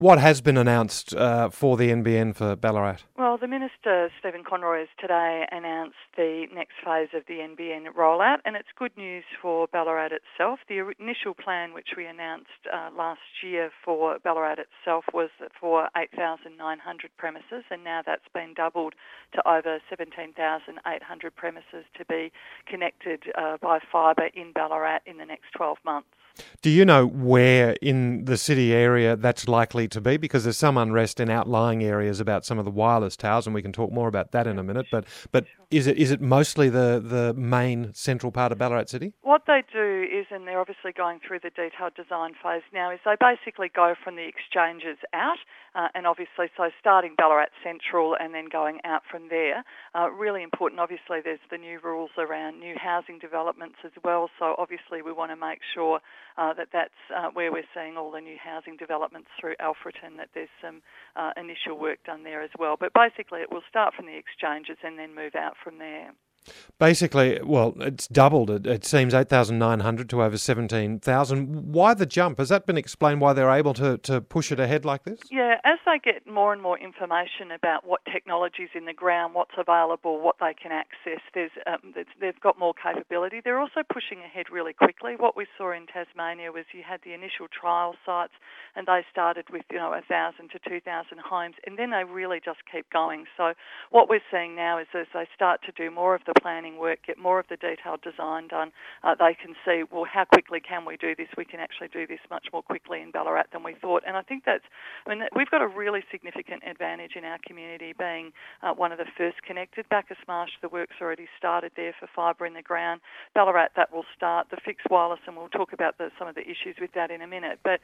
What has been announced for the NBN for Ballarat? Well, the Minister, Stephen Conroy, has today announced the next phase of the NBN rollout, and it's good news for Ballarat itself. The initial plan, which we announced last year for Ballarat itself, was for 8,900 premises, and now that's been doubled to over 17,800 premises to be connected by fibre in Ballarat in the next 12 months. Do you know where in the city area that's likely to be? Because there's some unrest in outlying areas about some of the wireless towers, and we can talk more about that in a minute. But is it mostly the main central part of Ballarat City? What they do is, and they're obviously going through the detailed design phase now, is they basically go from the exchanges out, and obviously so starting Ballarat Central and then going out from there. Really important, obviously there's the new rules around new housing developments as well, so obviously we want to make sure that's where we're seeing all the new housing developments through Alfreton, that there's some initial work done there as well. But basically it will start from the exchanges and then move out from there. Basically, well, it's doubled. It seems 8,900 to over 17,000. Why the jump? Has that been explained why they're able to push it ahead like this? Yeah, as they get more and more information about what technology's in the ground, what's available, what they can access, they've got more capability. They're also pushing ahead really quickly. What we saw in Tasmania was you had the initial trial sites, and they started with 1,000 to 2,000 homes, and then they really just keep going. So what we're seeing now is as they start to do more of the planning work, get more of the detailed design done, they can see, well, how quickly can we do this? We can actually do this much more quickly in Ballarat than we thought. And I think we've got a really significant advantage in our community being one of the first connected. Bacchus Marsh, the work's already started there for fibre in the ground. Ballarat, that will start. The fixed wireless, and we'll talk about some of the issues with that in a minute. But,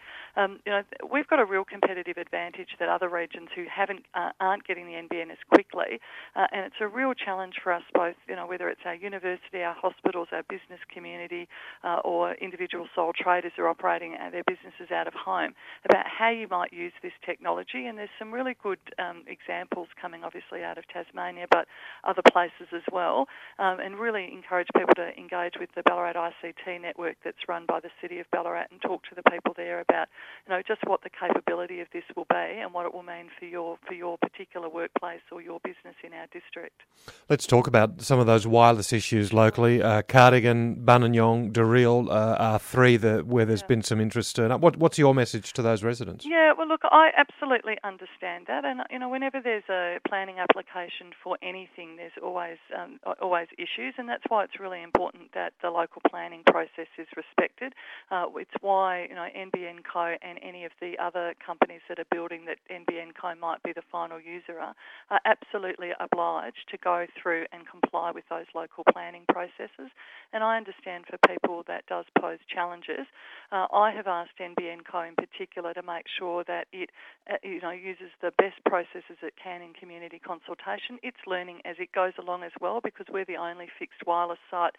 we've got a real competitive advantage that other regions who aren't getting the NBN as quickly. And it's a real challenge for us both, whether it's our university, our hospitals, our business community, or individual sole traders who are operating their businesses out of home, about how you might use this technology. And there's some really good examples coming obviously out of Tasmania, but other places as well, and really encourage people to engage with the Ballarat ICT network that's run by the City of Ballarat and talk to the people there about, just what the capability of this will be and what it will mean for your particular workplace or your business in our district. Let's talk about some of those wireless issues locally. Cardigan, Buninyong, Daryl are three where there's been some interest. What's your message to those residents? Yeah, well, look, I absolutely understand that, and whenever there's a planning application for anything, there's always issues, and that's why it's really important that the local planning process is respected. It's why NBN Co and any of the other companies that are building that NBN Co might be the final user are absolutely obliged to go through and comply with those local planning processes. And I understand for people that does pose challenges. I have asked NBN Co in particular to make sure that it uses the best processes it can in community consultation. It's learning as it goes along as well, because we're the only fixed wireless site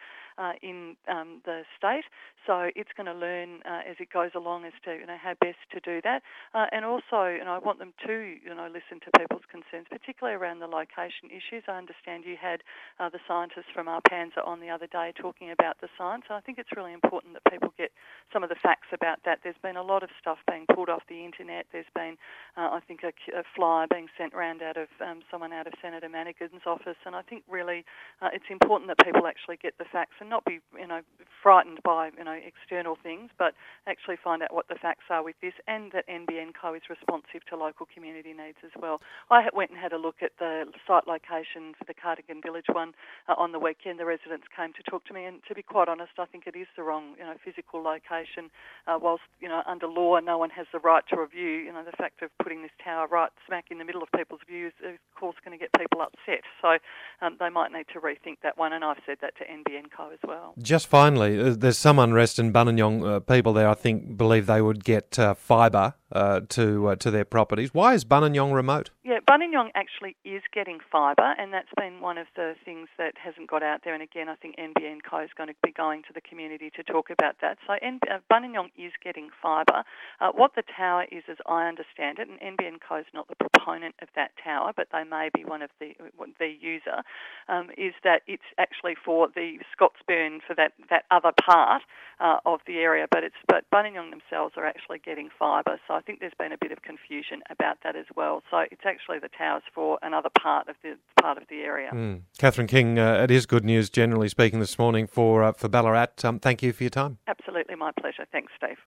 in the state. So it's going to learn as it goes along as to how best to do that. And also, I want them to listen to people's concerns, particularly around the location issues. I understand you had the scientists from Arpanza on the other day talking about the science. I think it's really important that people get some of the facts about that. There's been a lot of stuff being pulled off the internet. There's been, I think, a flyer being sent round out of someone out of Senator Manigan's office, and I think really it's important that people actually get the facts and not be, frightened by, external things, but actually find out what the facts are with this, and that NBN Co is responsive to local community needs as well. I went and had a look at the site location for the Cardigan Village one on the weekend. The residents came to talk to me, and to be quite honest, I think it is the wrong, physical location. Whilst, under law, no one has the right to review, the fact of putting this tower right smack in the middle of people's views is, of course, going to get people upset. So they might need to rethink that one, and I've said that to NBN Co as well. Just finally, there's some unrest in Buninyong. People there, I think, believe they would get fibre to their properties. Why is Buninyong remote? Yeah, Buninyong actually is getting fibre, and that's been one of the things that that hasn't got out there, and again, I think NBN Co is going to be going to the community to talk about that. So Buninyong is getting fibre. What the tower is, as I understand it, and NBN Co is not the proponent of that tower, but they may be one of the user, is that it's actually for the Scottsburn, for that other part of the area, but Buninyong themselves are actually getting fibre. So I think there's been a bit of confusion about that as well. So it's actually the towers for another part of the area. Catherine King, it is good news generally speaking this morning for Ballarat. Thank you for your time. Absolutely, my pleasure. Thanks, Steve.